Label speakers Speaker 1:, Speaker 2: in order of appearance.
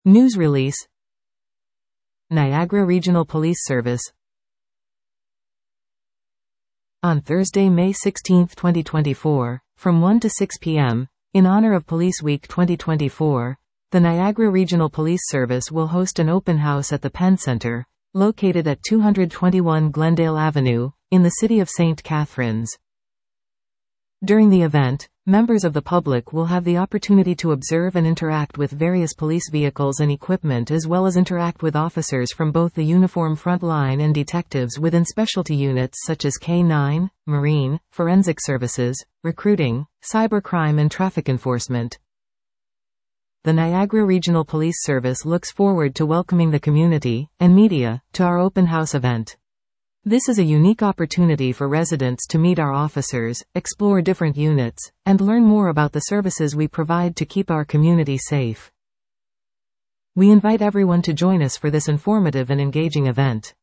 Speaker 1: News release. Niagara Regional Police Service. On Thursday, May 16, 2024, from 1 to 6 p.m., in honor of Police Week 2024, the Niagara Regional Police Service will host an open house at the Penn Center, located at 221 Glendale Avenue, in the city of St. Catharines. During the event, members of the public will have the opportunity to observe and interact with various police vehicles and equipment, as well as interact with officers from both the uniform front line and detectives within specialty units such as K-9, Marine, Forensic Services, Recruiting, Cybercrime and Traffic Enforcement. The Niagara Regional Police Service looks forward to welcoming the community and media to our open house event. This is a unique opportunity for residents to meet our officers, explore different units, and learn more about the services we provide to keep our community safe. We invite everyone to join us for this informative and engaging event.